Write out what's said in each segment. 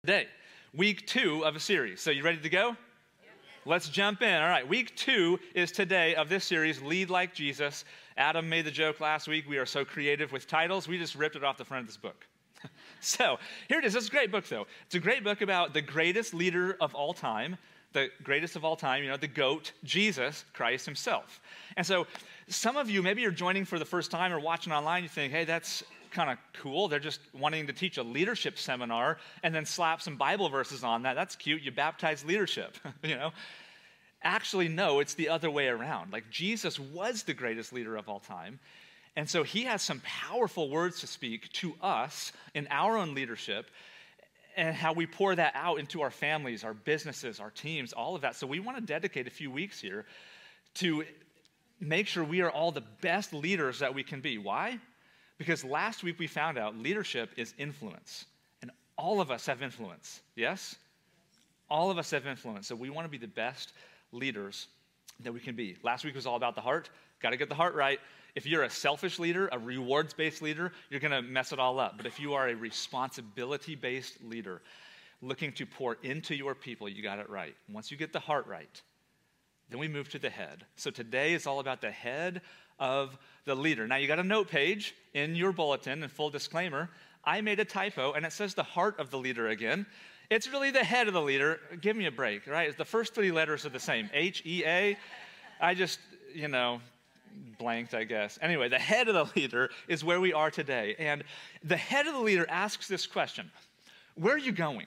today. Week 2 of a series. So you ready to go? Let's jump in. All right, week 2 is today of this series, Lead Like Jesus. Adam made the joke last week. We are so creative with titles. We just ripped it off the front of this book. So here it is. It's a great book, though. It's a great book about the greatest leader of all time, the greatest of all time, the GOAT, Jesus Christ himself. And so some of you, maybe you're joining for the first time or watching online, you think, hey, that's kind of cool. They're just wanting to teach a leadership seminar and then slap some Bible verses on that. That's cute. You baptize leadership, Actually, no, it's the other way around. Like, Jesus was the greatest leader of all time. And so he has some powerful words to speak to us in our own leadership and how we pour that out into our families, our businesses, our teams, all of that. So we want to dedicate a few weeks here to make sure we are all the best leaders that we can be. Why? Because last week we found out leadership is influence. And all of us have influence. Yes? All of us have influence. So we want to be the best leaders that we can be. Last week was all about the heart. Got to get the heart right. If you're a selfish leader, a rewards-based leader, you're going to mess it all up. But if you are a responsibility-based leader looking to pour into your people, you got it right. Once you get the heart right, then we move to the head. So today is all about the head of the leader. Now, you got a note page in your bulletin, and full disclaimer, I made a typo, and it says the heart of the leader again. It's really the head of the leader. Give me a break, right? The first 3 letters are the same, H-E-A. I just, blanked, I guess. Anyway, the head of the leader is where we are today. And the head of the leader asks this question: where are you going?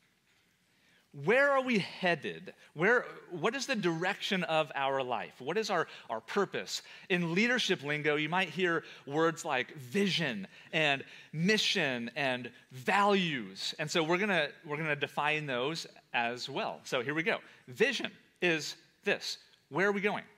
Where are we headed? What is the direction of our life? What is our purpose? In leadership lingo, you might hear words like vision and mission and values. And so we're gonna define those as well. So here we go. Vision is this: where are we going?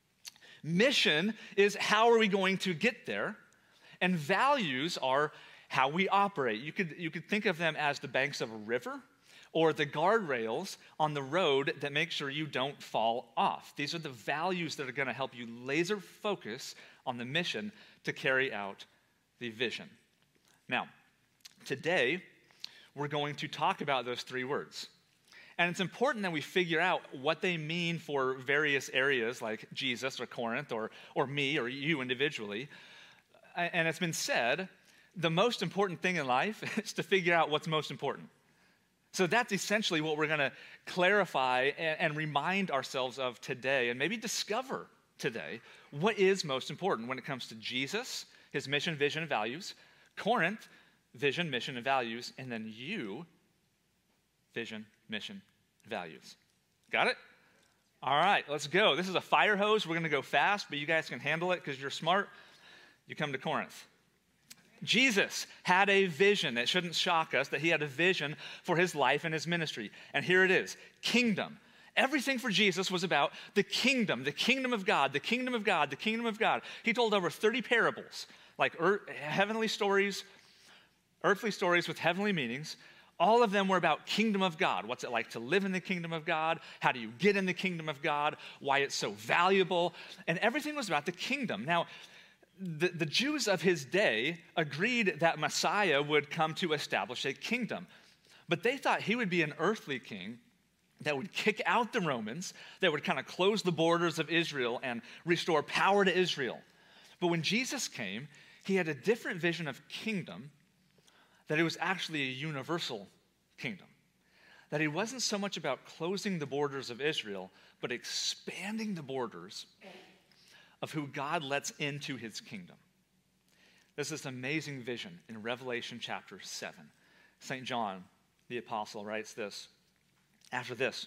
Mission is how are we going to get there? And values are how we operate. You could think of them as the banks of a river or the guardrails on the road that make sure you don't fall off. These are the values that are going to help you laser focus on the mission to carry out the vision. Now, today, we're going to talk about those 3 words. And it's important that we figure out what they mean for various areas like Jesus or Corinth or me or you individually. And it's been said, the most important thing in life is to figure out what's most important. So that's essentially what we're going to clarify and remind ourselves of today, and maybe discover today what is most important when it comes to Jesus, his mission, vision, and values, Corinth, vision, mission, and values, and then you, vision, mission, values. Got it? All right, let's go. This is a fire hose. We're going to go fast, but you guys can handle it because you're smart. You come to Corinth. Jesus had a vision. It shouldn't shock us that he had a vision for his life and his ministry. And here it is, kingdom. Everything for Jesus was about the kingdom of God, the kingdom of God, the kingdom of God. He told over 30 parables, like heavenly stories, earthly stories with heavenly meanings. All of them were about kingdom of God. What's it like to live in the kingdom of God? How do you get in the kingdom of God? Why it's so valuable? And everything was about the kingdom. Now, the Jews of his day agreed that Messiah would come to establish a kingdom. But they thought he would be an earthly king that would kick out the Romans, that would kind of close the borders of Israel and restore power to Israel. But when Jesus came, he had a different vision of kingdom, that it was actually a universal kingdom. That he wasn't so much about closing the borders of Israel, but expanding the borders of who God lets into his kingdom. There's this amazing vision in Revelation chapter 7. St. John, the apostle, writes this: after this,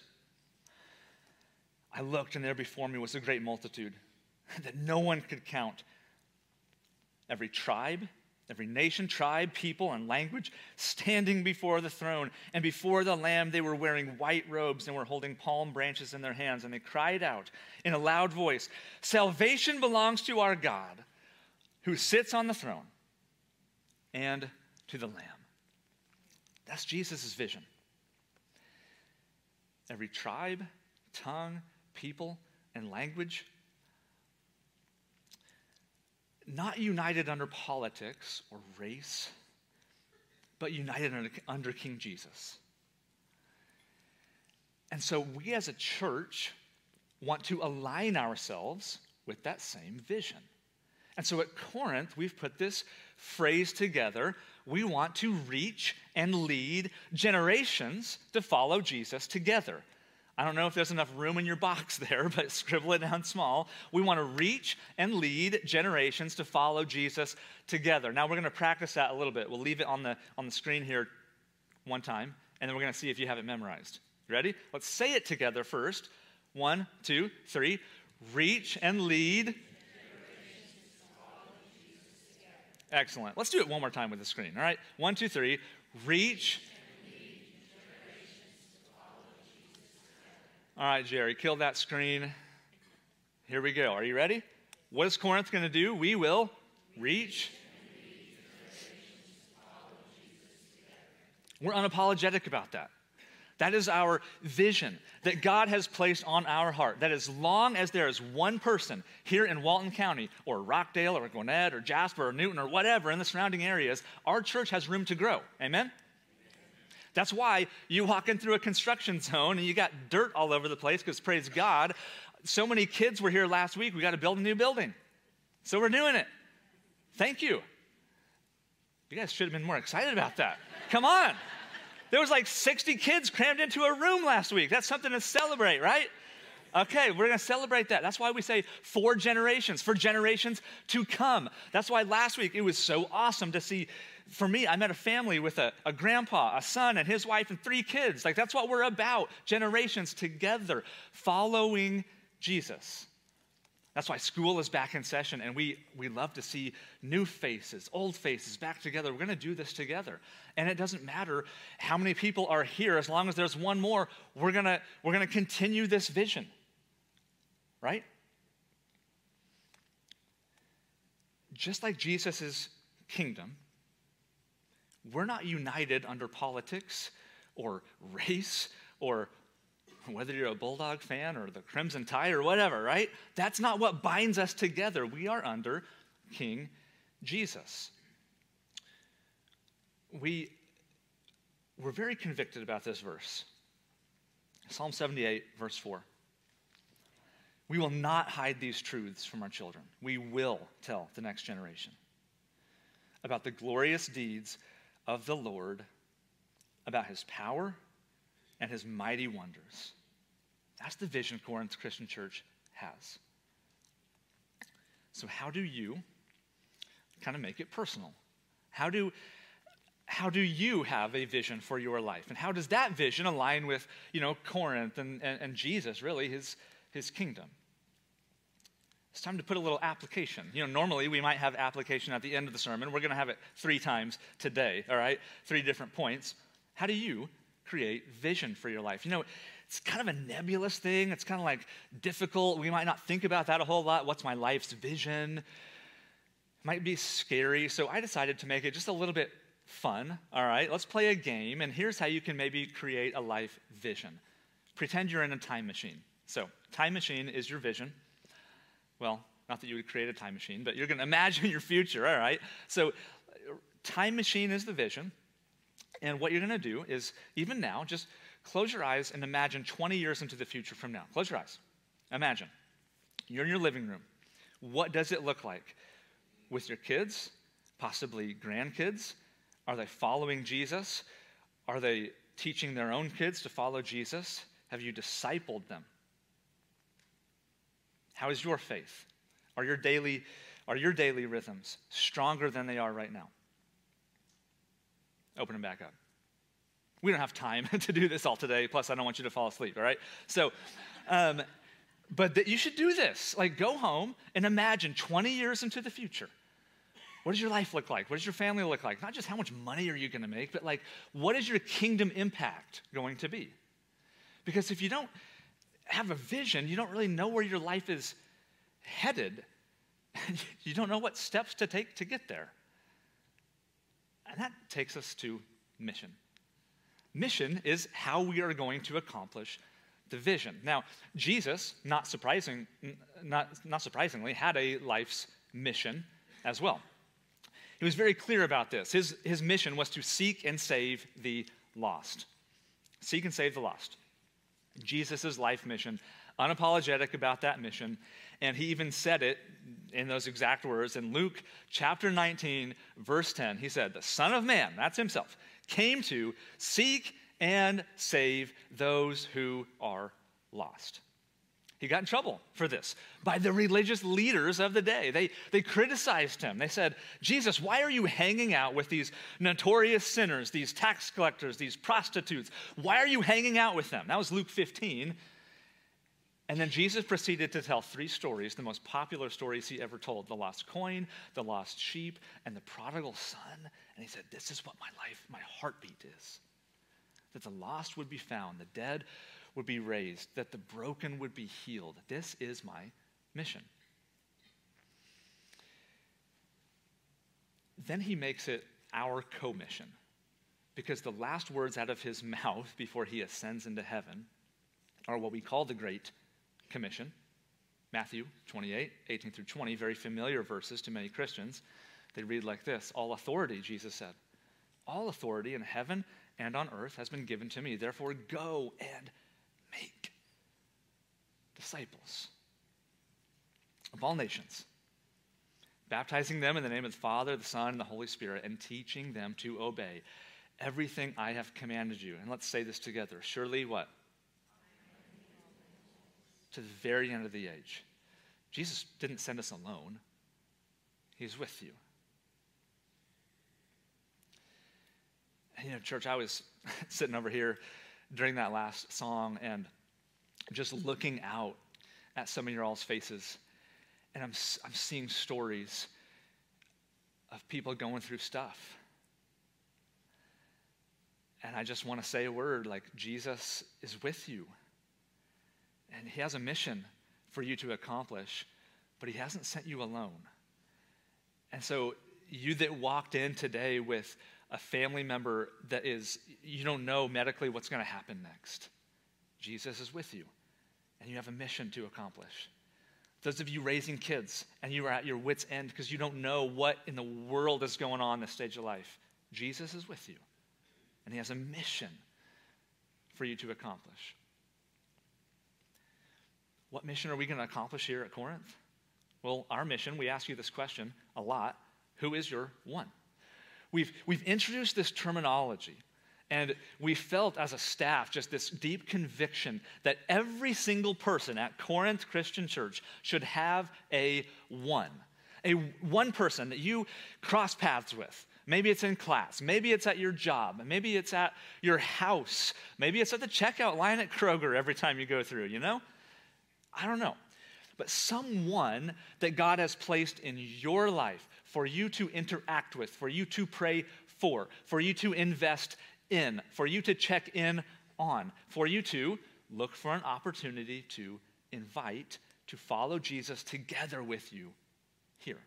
I looked, and there before me was a great multitude that no one could count. Every tribe, every nation, tribe, people, and language standing before the throne. And before the Lamb, they were wearing white robes and were holding palm branches in their hands. And they cried out in a loud voice, "Salvation belongs to our God, who sits on the throne, and to the Lamb." That's Jesus' vision. Every tribe, tongue, people, and language, not united under politics or race, but united under King Jesus. And so we as a church want to align ourselves with that same vision. And so at Corinth, we've put this phrase together. We want to reach and lead generations to follow Jesus together. I don't know if there's enough room in your box there, but scribble it down small. We want to reach and lead generations to follow Jesus together. Now we're going to practice that a little bit. We'll leave it on the screen here one time, and then we're going to see if you have it memorized. Ready? Let's say it together first. 1, 2, 3. Reach and lead. Excellent. Let's do it one more time with the screen. All right? 1, 2, 3. Reach. All right, Jerry, kill that screen. Here we go. Are you ready? What is Corinth going to do? We will reach. We're unapologetic about that. That is our vision that God has placed on our heart. That as long as there is one person here in Walton County or Rockdale or Gwinnett or Jasper or Newton or whatever in the surrounding areas, our church has room to grow. Amen? That's why you walk in through a construction zone and you got dirt all over the place because, praise God, so many kids were here last week. We got to build a new building. So we're doing it. Thank you. You guys should have been more excited about that. Come on. There was like 60 kids crammed into a room last week. That's something to celebrate, right? Okay, we're going to celebrate that. That's why we say for generations to come. That's why last week it was so awesome to see. For me, I met a family with a grandpa, a son, and his wife, and 3 kids. Like, that's what we're about, generations together, following Jesus. That's why school is back in session, and we love to see new faces, old faces back together. We're going to do this together. And it doesn't matter how many people are here. As long as there's one more, we're going to continue this vision, right? Just like Jesus' kingdom, we're not united under politics or race or whether you're a Bulldog fan or the Crimson Tide or whatever, right? That's not what binds us together. We are under King Jesus. We're very convicted about this verse. Psalm 78, verse 4. We will not hide these truths from our children. We will tell the next generation about the glorious deeds of the Lord, about his power and his mighty wonders. That's the vision Corinth Christian Church has. So how do you kind of make it personal? How do you have a vision for your life? And how does that vision align with, Corinth and Jesus, really, his kingdom? It's time to put a little application. Normally we might have application at the end of the sermon. We're going to have it 3 times today, all right? 3 different points. How do you create vision for your life? It's kind of a nebulous thing. It's kind of like difficult. We might not think about that a whole lot. What's my life's vision? It might be scary. So I decided to make it just a little bit fun, all right? Let's play a game, and here's how you can maybe create a life vision. Pretend you're in a time machine. So time machine is your vision. Well, not that you would create a time machine, but you're going to imagine your future, all right? So time machine is the vision. And what you're going to do is, even now, just close your eyes and imagine 20 years into the future from now. Close your eyes. Imagine. You're in your living room. What does it look like? With your kids, possibly grandkids? Are they following Jesus? Are they teaching their own kids to follow Jesus? Have you discipled them? How is your faith? Are your daily rhythms stronger than they are right now? Open them back up. We don't have time to do this all today, plus I don't want you to fall asleep, all right? So, but you should do this. Like, go home and imagine 20 years into the future. What does your life look like? What does your family look like? Not just how much money are you going to make, but like, what is your kingdom impact going to be? Because if you don't have a vision, you don't really know where your life is headed. You don't know what steps to take to get there. And that takes us to mission. Mission is how we are going to accomplish the vision. Now, Jesus, not surprisingly, had a life's mission as well. He was very clear about this. His mission was to seek and save the lost. Seek and save the lost. Jesus' life mission, unapologetic about that mission. And he even said it in those exact words in Luke chapter 19, verse 10. He said, the Son of Man, that's himself, came to seek and save those who are lost. He got in trouble for this by the religious leaders of the day. They criticized him. They said, Jesus, why are you hanging out with these notorious sinners, these tax collectors, these prostitutes? Why are you hanging out with them? That was Luke 15. And then Jesus proceeded to tell 3 stories, the most popular stories he ever told: the lost coin, the lost sheep, and the prodigal son. And he said, this is what my life, my heartbeat is. That the lost would be found, the dead would be raised, that the broken would be healed. This is my mission. Then he makes it our co-mission, because the last words out of his mouth before he ascends into heaven are what we call the Great Commission. Matthew 28, 18 through 20, very familiar verses to many Christians. They read like this: all authority, Jesus said, all authority in heaven and on earth has been given to me. Therefore, go and make disciples of all nations, baptizing them in the name of the Father, the Son, and the Holy Spirit, and teaching them to obey everything I have commanded you. And let's say this together. Surely what? To the very end of the age. Jesus didn't send us alone. He's with you. And, church, I was sitting over here during that last song and just looking out at some of your all's faces, and I'm seeing stories of people going through stuff. And I just want to say a word like, Jesus is with you. And he has a mission for you to accomplish, but he hasn't sent you alone. And so you that walked in today with a family member that you don't know medically what's going to happen next, Jesus is with you, and you have a mission to accomplish. Those of you raising kids, and you are at your wit's end because you don't know what in the world is going on in this stage of life, Jesus is with you, and he has a mission for you to accomplish. What mission are we going to accomplish here at Corinth? Well, our mission, we ask you this question a lot: who is your one? We've introduced this terminology, and we felt as a staff just this deep conviction that every single person at Corinth Christian Church should have a one person that you cross paths with. Maybe it's in class, maybe it's at your job, maybe it's at your house, maybe it's at the checkout line at Kroger every time you go through, I don't know. But someone that God has placed in your life for you to interact with, for you to pray for you to invest in, for you to check in on, for you to look for an opportunity to invite, to follow Jesus together with you here.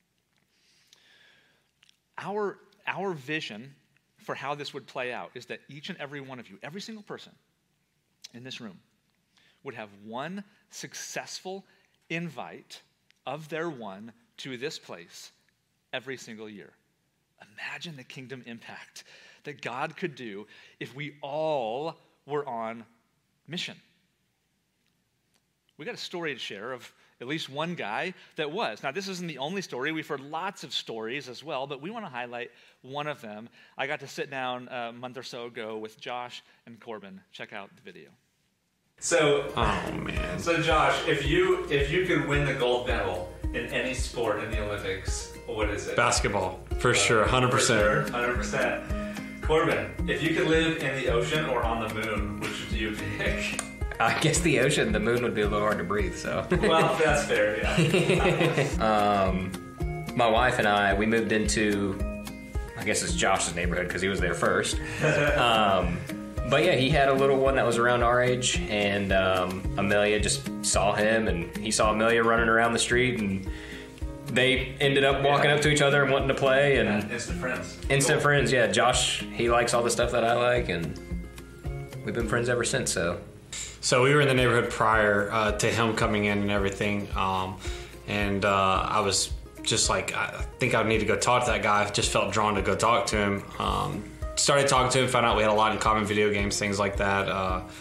Our vision for how this would play out is that each and every one of you, every single person in this room, would have one successful invite of their one to this place every single year. Imagine the kingdom impact that God could do if we all were on mission. We got a story to share of at least one guy that was. Now, this isn't the only story. We've heard lots of stories as well, but we want to highlight one of them. I got to sit down a month or so ago with Josh and Corbin. Check out the video. So, So Josh, if you could win the gold medal in any sport in the Olympics, what is it? Basketball, for sure, 100%. For sure, 100%. Corbin, if you could live in the ocean or on the moon, which do you pick? I guess the ocean. The moon would be a little hard to breathe, so. Well, that's fair, yeah. My wife and I, we moved into, I guess it's Josh's neighborhood because he was there first. But yeah, he had a little one that was around our age, and Amelia just saw him, and he saw Amelia running around the street, and they ended up walking up to each other and wanting to play. And instant friends. Instant friends, yeah. Josh, he likes all the stuff that I like, and we've been friends ever since, so. So we were in the neighborhood prior to him coming in and everything, and I was just like, I think I need to go talk to that guy. I just felt drawn to go talk to him. Started talking to him, found out we had a lot in common, video games, things like that.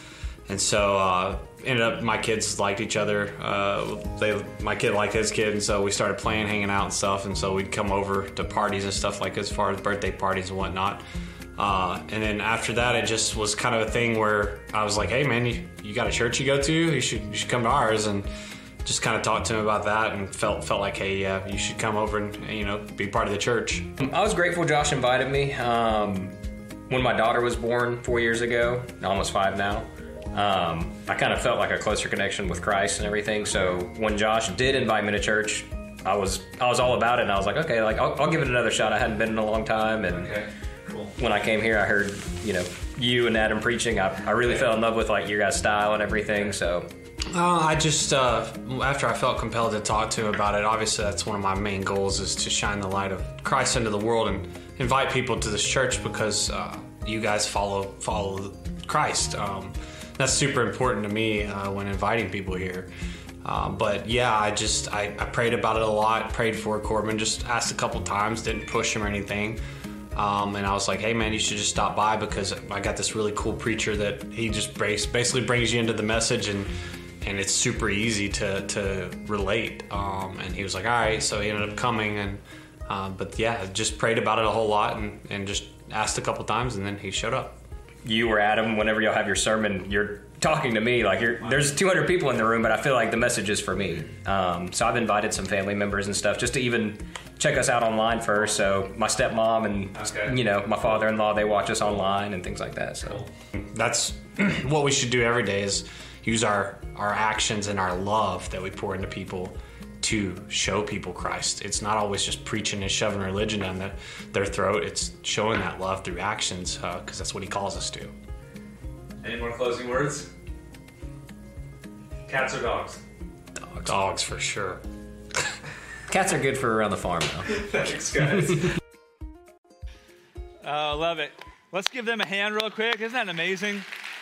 And so ended up my kids liked each other. My kid liked his kid, and so we started playing, hanging out and stuff. And so we'd come over to parties and stuff, like as far as birthday parties and whatnot. And then after that, it just was kind of a thing where I was like, hey man, you got a church you go to? You should come to ours. And just kind of talked to him about that and felt like, hey, yeah, you should come over and, be part of the church. I was grateful Josh invited me. When my daughter was born 4 years ago, almost 5 now, I kind of felt like a closer connection with Christ and everything. So when Josh did invite me to church, I was all about it, and I was like, okay, like I'll give it another shot. I hadn't been in a long time, and Okay, cool. when I came here, I heard you and Adam preaching. I really fell in love with like your guys' style and everything. So I just, after I felt compelled to talk to him about it, obviously that's one of my main goals, is to shine the light of Christ into the world and invite people to this church, because you guys follow Christ. That's super important to me when inviting people here. But yeah, I prayed about it a lot, prayed for Corbin, just asked a couple times, didn't push him or anything. And I was like, hey man, you should just stop by, because I got this really cool preacher that he just basically brings you into the message, and it's super easy to relate. And he was like, all right, so he ended up coming, and but yeah, just prayed about it a whole lot and just asked a couple times, and then he showed up. you or Adam, whenever y'all have your sermon, you're talking to me like there's 200 people in the room, but I feel like the message is for me. So I've invited some family members and stuff just to even check us out online first. So my stepmom and my father-in-law, they watch us online and things like that. So that's what we should do every day, is use our actions and our love that we pour into people to show people Christ. It's not always just preaching and shoving religion down their throat. It's showing that love through actions, because that's what he calls us to. Any more closing words? Cats or dogs? Dogs for sure. cats are good for around the farm, though. Thanks, guys. Oh, love it. Let's give them a hand real quick. Isn't that amazing?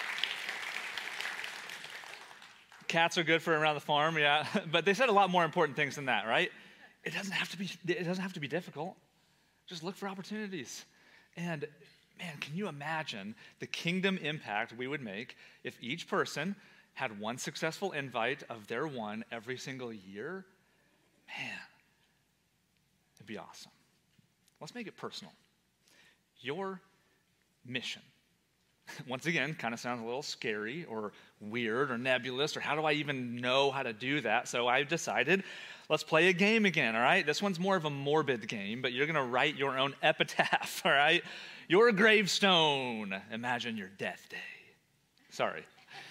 Cats are good for around the farm, yeah. But they said a lot more important things than that, right? It doesn't have to be difficult. Just look for opportunities. And man, can you imagine the kingdom impact we would make if each person had one successful invite of their one every single year? Man, it'd be awesome. Let's make it personal. Your mission. Once again, kind of sounds a little scary or weird or nebulous, or how do I even know how to do that? So I decided, let's play a game again, all right? This one's more of a morbid game, but you're going to write your own epitaph, all right? Your gravestone. Imagine your death day. Sorry.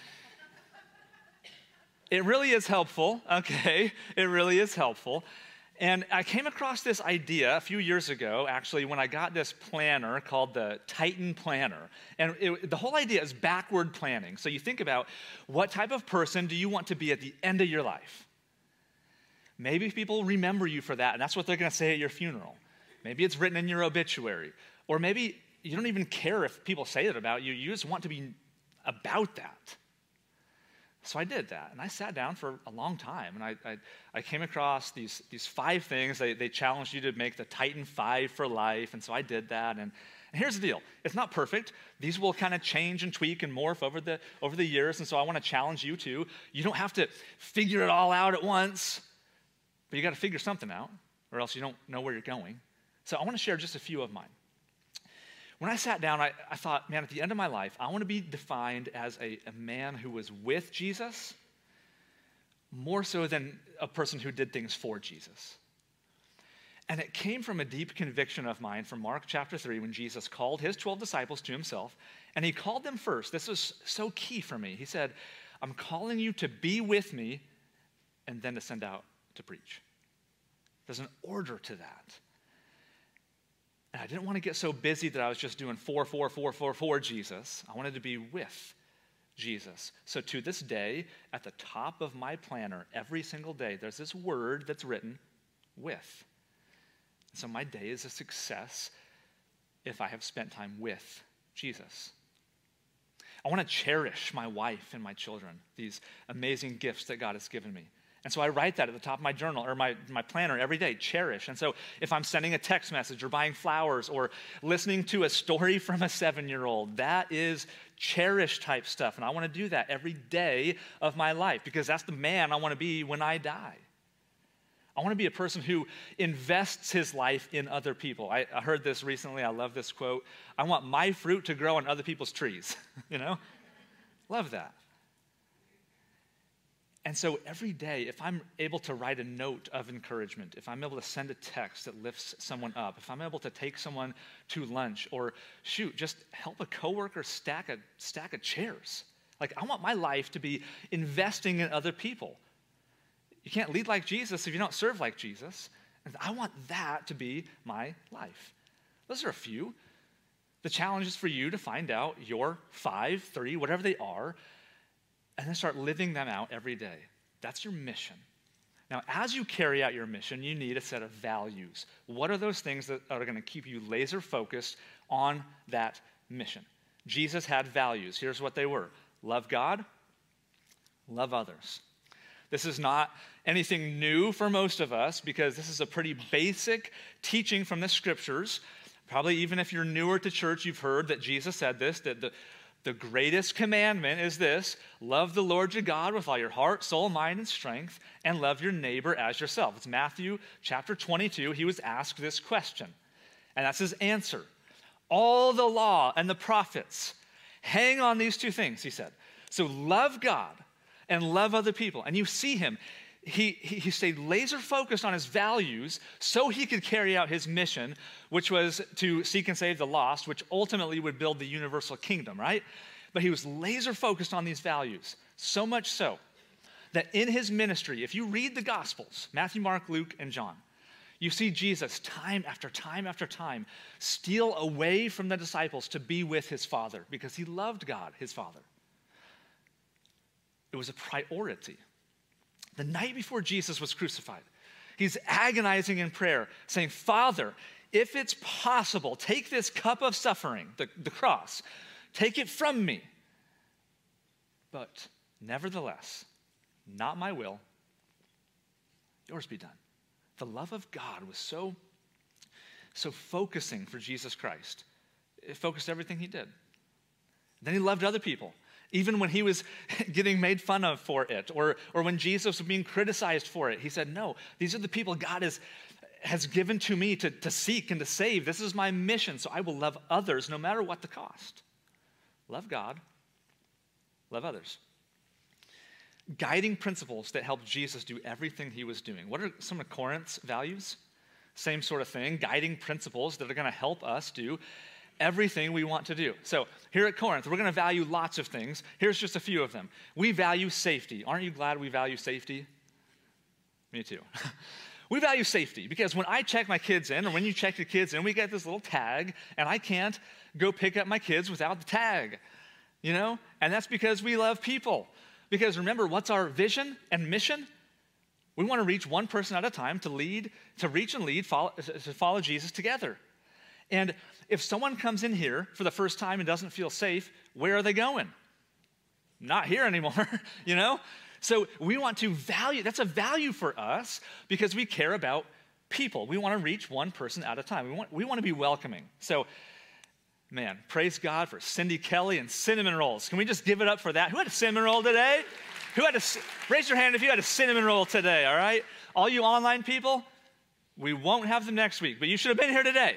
It really is helpful, okay? It really is helpful. And I came across this idea a few years ago, actually, when I got this planner called the Titan Planner. And the whole idea is backward planning. So you think about, what type of person do you want to be at the end of your life? Maybe people remember you for that, and that's what they're going to say at your funeral. Maybe it's written in your obituary. Or maybe you don't even care if people say it about you. You just want to be about that. So I did that, and I sat down for a long time, and I came across these 5 things. They challenged you to make the Titan 5 for life, and so I did that. And here's the deal. It's not perfect. These will kind of change and tweak and morph over the years, and so I want to challenge you too. You don't have to figure it all out at once, but you got to figure something out, or else you don't know where you're going. So I want to share just a few of mine. When I sat down, I thought, man, at the end of my life, I want to be defined as a man who was with Jesus, more so than a person who did things for Jesus. And it came from a deep conviction of mine from Mark chapter 3, when Jesus called his 12 disciples to himself, and he called them first. This was so key for me. He said, I'm calling you to be with me, and then to send out to preach. There's an order to that. And I didn't want to get so busy that I was just doing for Jesus. I wanted to be with Jesus. So to this day, at the top of my planner, every single day, there's this word that's written, with. So my day is a success if I have spent time with Jesus. I want to cherish my wife and my children, these amazing gifts that God has given me. And so I write that at the top of my journal or my planner every day, cherish. And so if I'm sending a text message or buying flowers or listening to a story from a 7-year-old, that is cherish type stuff. And I want to do that every day of my life because that's the man I want to be when I die. I want to be a person who invests his life in other people. I heard this recently. I love this quote. I want my fruit to grow on other people's trees. Love that. And so every day, if I'm able to write a note of encouragement, if I'm able to send a text that lifts someone up, if I'm able to take someone to lunch or just help a coworker stack a chairs. Like I want my life to be investing in other people. You can't lead like Jesus if you don't serve like Jesus. And I want that to be my life. Those are a few. The challenge is for you to find out your 5, 3, whatever they are, and then start living them out every day. That's your mission. Now, as you carry out your mission, you need a set of values. What are those things that are going to keep you laser focused on that mission? Jesus had values. Here's what they were. Love God, love others. This is not anything new for most of us because this is a pretty basic teaching from the scriptures. Probably even if you're newer to church, you've heard that Jesus said this, that the greatest commandment is this: love the Lord your God with all your heart, soul, mind, and strength, and love your neighbor as yourself. It's Matthew chapter 22. He was asked this question, and that's his answer. All the law and the prophets hang on these two things, he said. So love God and love other people. And you see him. He stayed laser focused on his values so he could carry out his mission, which was to seek and save the lost, which ultimately would build the universal kingdom, right? But he was laser focused on these values, so much so that in his ministry, if you read the Gospels, Matthew, Mark, Luke, and John, you see Jesus time after time after time steal away from the disciples to be with his Father because he loved God, his Father. It was a priority. The night before Jesus was crucified, he's agonizing in prayer, saying, Father, if it's possible, take this cup of suffering, the cross, take it from me. But nevertheless, not my will, yours be done. The love of God was so focusing for Jesus Christ. It focused everything he did. Then he loved other people. Even when he was getting made fun of for it, or when Jesus was being criticized for it, he said, no, these are the people God has given to me to seek and to save. This is my mission, so I will love others no matter what the cost. Love God, love others. Guiding principles that helped Jesus do everything he was doing. What are some of Corinth's values? Same sort of thing, guiding principles that are going to help us do everything we want to do. So here at Corinth, we're going to value lots of things. Here's just a few of them. We value safety. Aren't you glad we value safety? Me too. We value safety because when I check my kids in, or when you check your kids in, we get this little tag, and I can't go pick up my kids without the tag, And that's because we love people. Because remember, what's our vision and mission? We want to reach one person at a time to reach and lead, to follow Jesus together. And if someone comes in here for the first time and doesn't feel safe, where are they going? Not here anymore, So we want to value, that's a value for us because we care about people. We want to reach one person at a time. We want to be welcoming. So, man, praise God for Cindy Kelly and cinnamon rolls. Can we just give it up for that? Who had a cinnamon roll today? Raise your hand if you had a cinnamon roll today, all right? All you online people, we won't have them next week, but you should have been here today.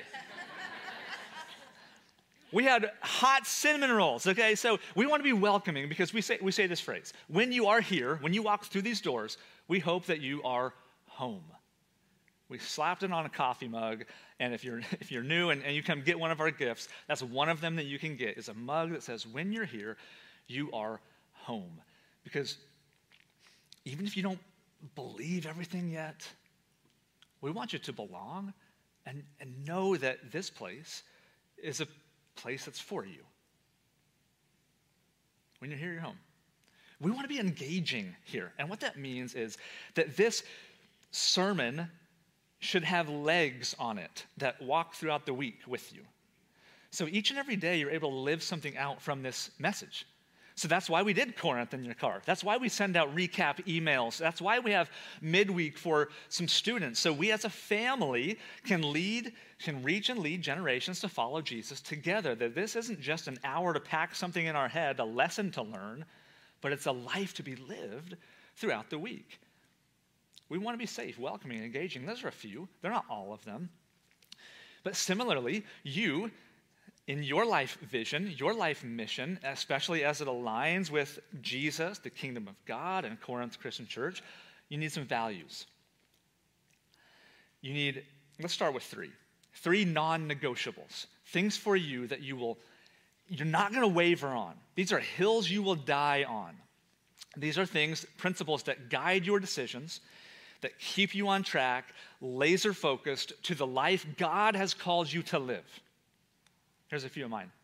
We had hot cinnamon rolls, okay? So we want to be welcoming because we say this phrase. When you are here, when you walk through these doors, we hope that you are home. We slapped it on a coffee mug, and if you're new and you come get one of our gifts, that's one of them that you can get, is a mug that says, when you're here, you are home. Because even if you don't believe everything yet, we want you to belong and know that this place is a place that's for you. When you're here, you're home. We want to be engaging here. And what that means is that this sermon should have legs on it that walk throughout the week with you. So each and every day, you're able to live something out from this message. So that's why we did Corinth in your car. That's why we send out recap emails. That's why we have midweek for some students. So we as a family can reach and lead generations to follow Jesus together. That this isn't just an hour to pack something in our head, a lesson to learn, but it's a life to be lived throughout the week. We want to be safe, welcoming, engaging. Those are a few. They're not all of them. But similarly, you, in your life vision, your life mission, especially as it aligns with Jesus, the kingdom of God, and Corinth Christian Church, you need some values. Let's start with three non-negotiables, things for you that you're not going to waver on. These are hills you will die on. These are things, principles that guide your decisions, that keep you on track, laser focused to the life God has called you to live. Here's a few of mine.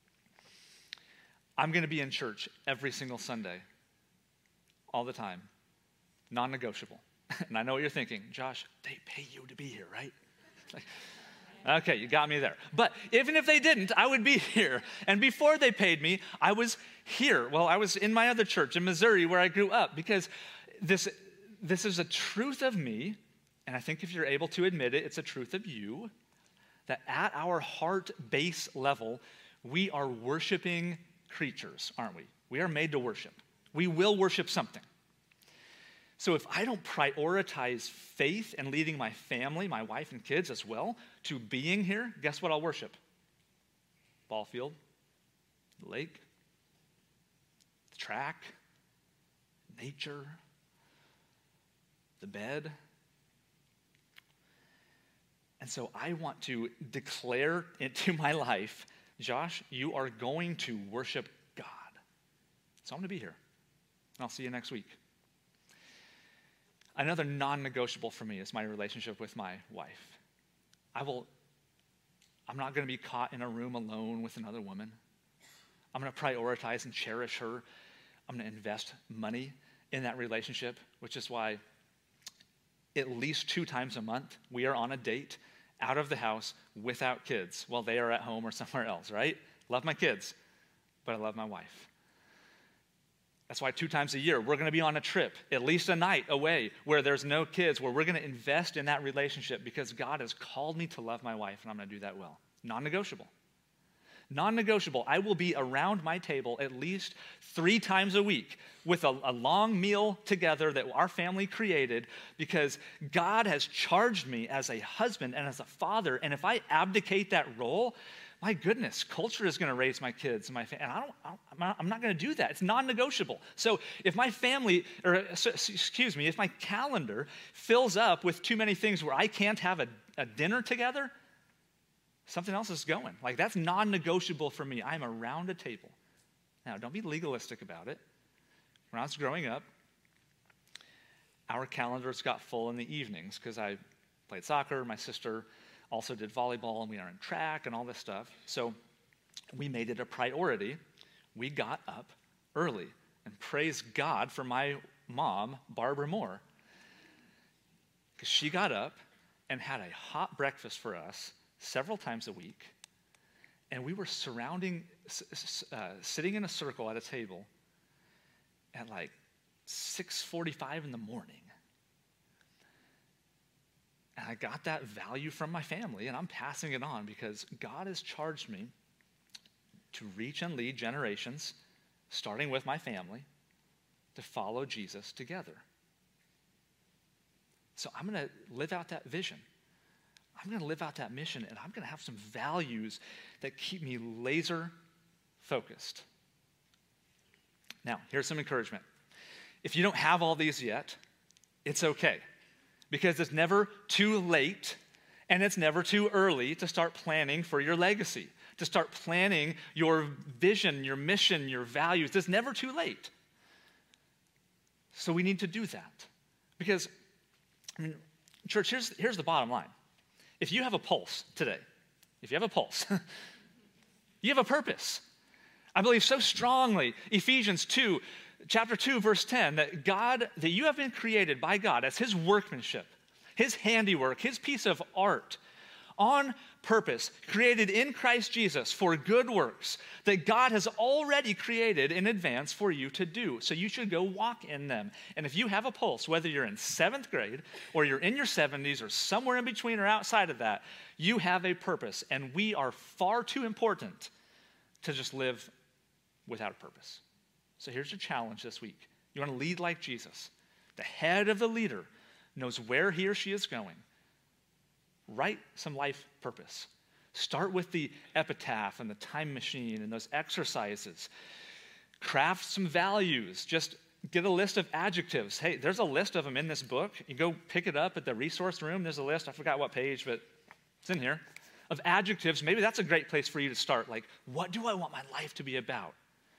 I'm going to be in church every single Sunday, all the time, non-negotiable. And I know what you're thinking, Josh, they pay you to be here, right? Okay, you got me there. But even if they didn't, I would be here. And before they paid me, I was here. Well, I was in my other church in Missouri where I grew up, because this is a truth of me, and I think if you're able to admit it, it's a truth of you, that at our heart base level, we are worshiping creatures, aren't we? We are made to worship. We will worship something. So if I don't prioritize faith and leading my family, my wife and kids as well, to being here, guess what I'll worship? Ball field, the lake, the track, nature, the bed. And so I want to declare into my life, Josh, you are going to worship God. So I'm going to be here. And I'll see you next week. Another non-negotiable for me is my relationship with my wife. I'm not going to be caught in a room alone with another woman. I'm going to prioritize and cherish her. I'm going to invest money in that relationship, which is why at least 2 times a month we are on a date out of the house without kids while they are at home or somewhere else, right? Love my kids, but I love my wife. That's why 2 times a year we're going to be on a trip, at least a night away where there's no kids, where we're going to invest in that relationship because God has called me to love my wife, and I'm going to do that well. Non-negotiable. Non-negotiable. I will be around my table at least 3 times a week with a long meal together that our family created because God has charged me as a husband and as a father, and if I abdicate that role, my goodness, culture is going to raise my kids and my family, and I'm not going to do that. It's non-negotiable. So if my if my calendar fills up with too many things where I can't have a dinner together, something else is going. Like, that's non-negotiable for me. I'm around a table. Now, don't be legalistic about it. When I was growing up, our calendars got full in the evenings because I played soccer, my sister also did volleyball, and we are in track and all this stuff. So we made it a priority. We got up early, and praise God for my mom, Barbara Moore, because she got up and had a hot breakfast for us several times a week, and we were sitting in a circle at a table at like 6:45 in the morning. And I got that value from my family, and I'm passing it on because God has charged me to reach and lead generations, starting with my family, to follow Jesus together. So I'm going to live out that vision. I'm going to live out that mission, and I'm going to have some values that keep me laser focused. Now, here's some encouragement. If you don't have all these yet, it's okay, because it's never too late and it's never too early to start planning for your legacy, to start planning your vision, your mission, your values. It's never too late. So we need to do that because, church, here's the bottom line. If you have a pulse today, you have a purpose. I believe so strongly, Ephesians 2, chapter 2, verse 10, that you have been created by God as his workmanship, his handiwork, his piece of art, on purpose, created in Christ Jesus for good works that God has already created in advance for you to do. So you should go walk in them. And if you have a pulse, whether you're in 7th grade or you're in your 70s or somewhere in between or outside of that, you have a purpose. And we are far too important to just live without a purpose. So here's your challenge this week. You want to lead like Jesus. The head of the leader knows where he or she is going. Write some life purpose. Start with the epitaph and the time machine and those exercises. Craft some values. Just get a list of adjectives. Hey, there's a list of them in this book. You go pick it up at the resource room. There's a list. I forgot what page, but it's in here. Of adjectives. Maybe that's a great place for you to start. Like, what do I want my life to be about?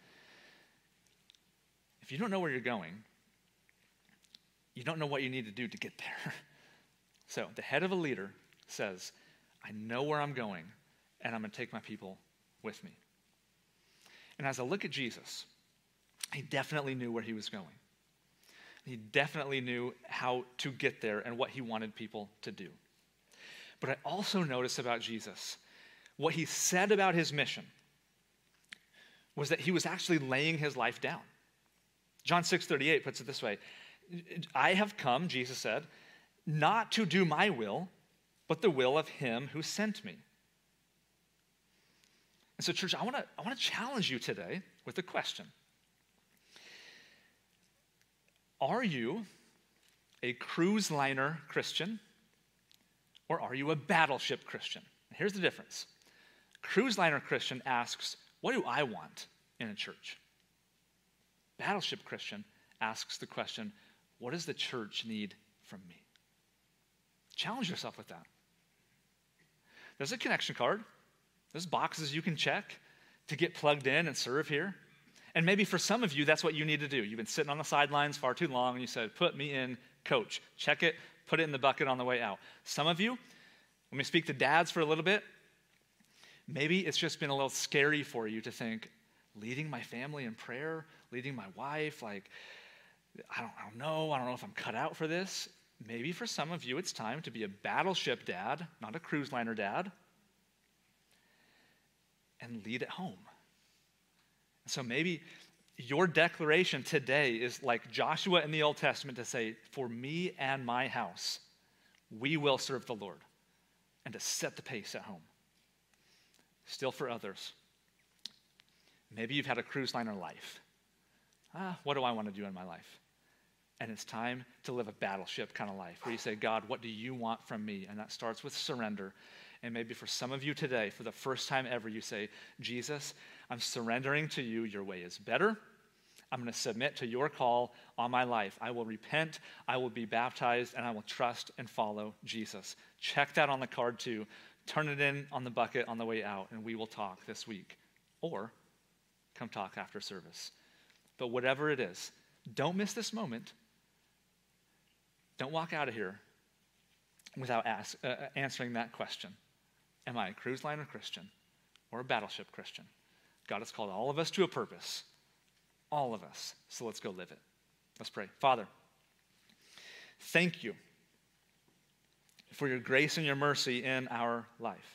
If you don't know where you're going, you don't know what you need to do to get there. So the head of a leader says, I know where I'm going, and I'm going to take my people with me. And as I look at Jesus, he definitely knew where he was going. He definitely knew how to get there and what he wanted people to do. But I also notice about Jesus, what he said about his mission was that he was actually laying his life down. John 6:38 puts it this way, I have come, Jesus said, not to do my will, but the will of him who sent me. And so, church, I want to challenge you today with a question. Are you a cruise liner Christian, or are you a battleship Christian? Here's the difference. Cruise liner Christian asks, what do I want in a church? Battleship Christian asks the question, what does the church need from me? Challenge yourself with that. There's a connection card. There's boxes you can check to get plugged in and serve here. And maybe for some of you, that's what you need to do. You've been sitting on the sidelines far too long, and you said, put me in, coach. Check it, put it in the bucket on the way out. Some of you, let me speak to dads for a little bit. Maybe it's just been a little scary for you to think, leading my family in prayer, leading my wife, like, I don't know if I'm cut out for this. Maybe for some of you, it's time to be a battleship dad, not a cruise liner dad, and lead at home. So maybe your declaration today is like Joshua in the Old Testament to say, for me and my house, we will serve the Lord, and to set the pace at home. Still for others, maybe you've had a cruise liner life. What do I want to do in my life? And it's time to live a battleship kind of life where you say, God, what do you want from me? And that starts with surrender. And maybe for some of you today, for the first time ever, you say, Jesus, I'm surrendering to you. Your way is better. I'm going to submit to your call on my life. I will repent, I will be baptized, and I will trust and follow Jesus. Check that on the card too. Turn it in on the bucket on the way out, and we will talk this week. Or come talk after service. But whatever it is, don't miss this moment. Don't walk out of here without answering that question. Am I a cruise liner Christian or a battleship Christian? God has called all of us to a purpose. All of us. So let's go live it. Let's pray. Father, thank you for your grace and your mercy in our life.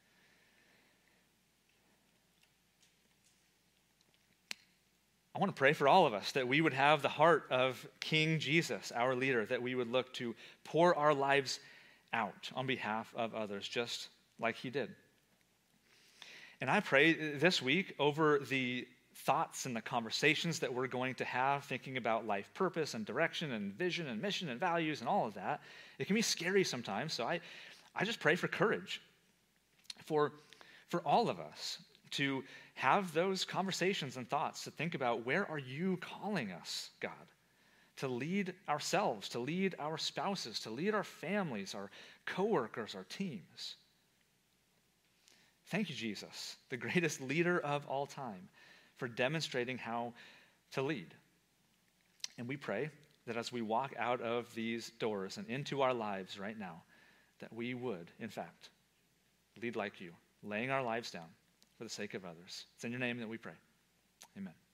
I want to pray for all of us that we would have the heart of King Jesus, our leader, that we would look to pour our lives out on behalf of others, just like he did. And I pray this week over the thoughts and the conversations that we're going to have, thinking about life purpose and direction and vision and mission and values and all of that. It can be scary sometimes, so I just pray for courage for all of us to have those conversations and thoughts, to think about where are you calling us, God, to lead ourselves, to lead our spouses, to lead our families, our coworkers, our teams. Thank you, Jesus, the greatest leader of all time, for demonstrating how to lead. And we pray that as we walk out of these doors and into our lives right now, that we would, in fact, lead like you, laying our lives down for the sake of others. It's in your name that we pray. Amen.